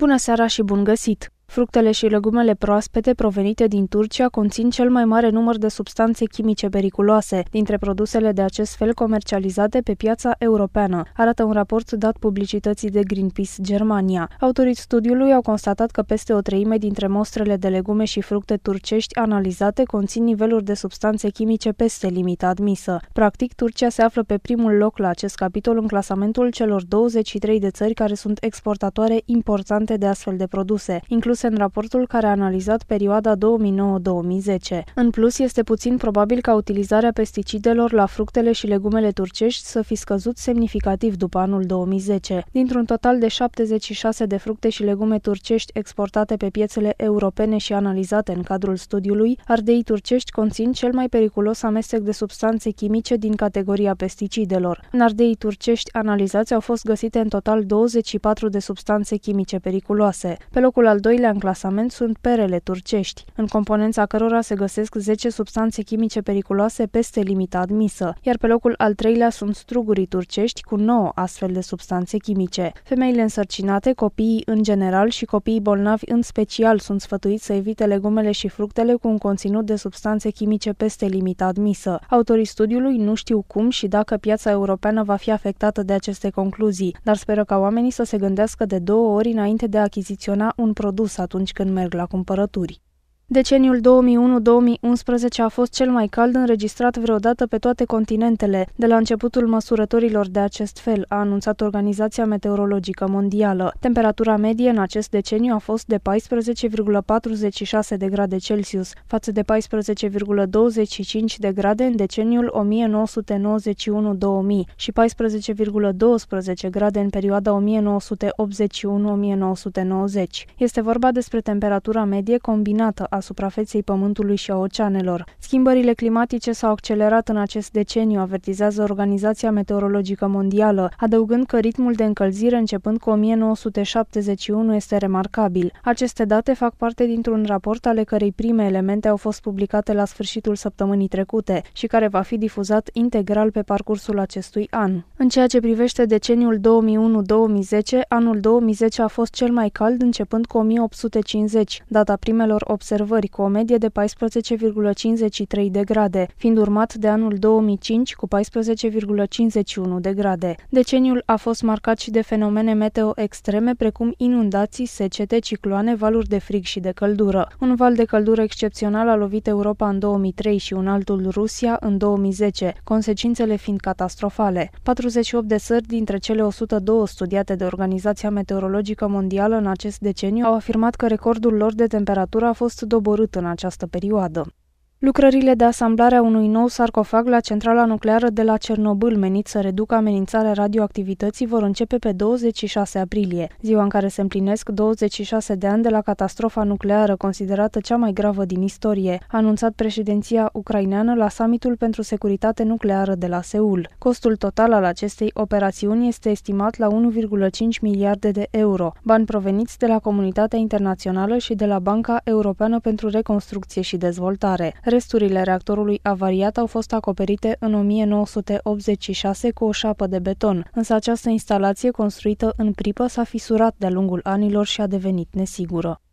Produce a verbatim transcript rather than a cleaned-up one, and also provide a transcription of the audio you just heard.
Bună seara și bun găsit! Fructele și legumele proaspete provenite din Turcia conțin cel mai mare număr de substanțe chimice periculoase dintre produsele de acest fel comercializate pe piața europeană, arată un raport dat publicității de Greenpeace Germania. Autorii studiului au constatat că peste o treime dintre mostrele de legume și fructe turcești analizate conțin niveluri de substanțe chimice peste limita admisă. Practic, Turcia se află pe primul loc la acest capitol în clasamentul celor douăzeci și trei de țări care sunt exportatoare importante de astfel de produse, incluse în raportul care a analizat perioada două mii nouă două mii zece. În plus, este puțin probabil ca utilizarea pesticidelor la fructele și legumele turcești să fi scăzut semnificativ după anul două mii zece. Dintr-un total de șaptezeci și șase de fructe și legume turcești exportate pe piețele europene și analizate în cadrul studiului, ardeii turcești conțin cel mai periculos amestec de substanțe chimice din categoria pesticidelor. În ardeii turcești analizați au fost găsite în total douăzeci și patru de substanțe chimice periculoase. Pe locul al doilea în clasament sunt perele turcești, în componența cărora se găsesc zece substanțe chimice periculoase peste limita admisă, iar pe locul al treilea sunt strugurii turcești cu nouă astfel de substanțe chimice. Femeile însărcinate, copiii în general și copiii bolnavi în special sunt sfătuiți să evite legumele și fructele cu un conținut de substanțe chimice peste limita admisă. Autorii studiului nu știu cum și dacă piața europeană va fi afectată de aceste concluzii, dar speră ca oamenii să se gândească de două ori înainte de a achiziționa un produs atunci când merg la cumpărături. Deceniul două mii unu două mii unsprezece a fost cel mai cald înregistrat vreodată pe toate continentele, de la începutul măsurătorilor de acest fel, a anunțat Organizația Meteorologică Mondială. Temperatura medie în acest deceniu a fost de paisprezece virgulă patruzeci și șase de grade Celsius, față de paisprezece virgulă douăzeci și cinci de grade în deceniul o mie nouă sute nouăzeci și unu două mii și paisprezece virgulă doisprezece grade în perioada o mie nouă sute optzeci și unu - o mie nouă sute nouăzeci. Este vorba despre temperatura medie combinată a suprafeței Pământului și a oceanelor. Schimbările climatice s-au accelerat în acest deceniu, avertizează Organizația Meteorologică Mondială, adăugând că ritmul de încălzire începând cu o mie nouă sute șaptezeci și unu este remarcabil. Aceste date fac parte dintr-un raport ale cărei prime elemente au fost publicate la sfârșitul săptămânii trecute și care va fi difuzat integral pe parcursul acestui an. În ceea ce privește deceniul două mii unu două mii zece, anul două mii zece a fost cel mai cald începând cu o mie opt sute cincizeci, data primelor observări, cu o medie de paisprezece virgulă cincizeci și trei de grade, fiind urmat de anul două mii cinci cu paisprezece virgulă cincizeci și unu de grade. Deceniul a fost marcat și de fenomene meteo extreme precum inundații, secete, cicloane, valuri de frig și de căldură. Un val de căldură excepțional a lovit Europa în două mii trei și un altul Rusia în două mii zece, consecințele fiind catastrofale. patruzeci și opt de țări dintre cele o sută doi studiate de Organizația Meteorologică Mondială în acest deceniu au afirmat că recordul lor de temperatură a fost doborât în această perioadă. Lucrările de asamblare a unui nou sarcofag la centrala nucleară de la Cernobâl, menit să reducă amenințarea radioactivității, vor începe pe douăzeci și șase aprilie, ziua în care se împlinesc douăzeci și șase de ani de la catastrofa nucleară, considerată cea mai gravă din istorie, a anunțat președinția ucraineană la summitul pentru securitate nucleară de la Seul. Costul total al acestei operațiuni este estimat la unu virgulă cinci miliarde de euro, bani proveniți de la comunitatea internațională și de la Banca Europeană pentru Reconstrucție și Dezvoltare. Resturile reactorului avariat au fost acoperite în o mie nouă sute optzeci și șase cu o șapă de beton, însă această instalație construită în pripă s-a fisurat de-a lungul anilor și a devenit nesigură.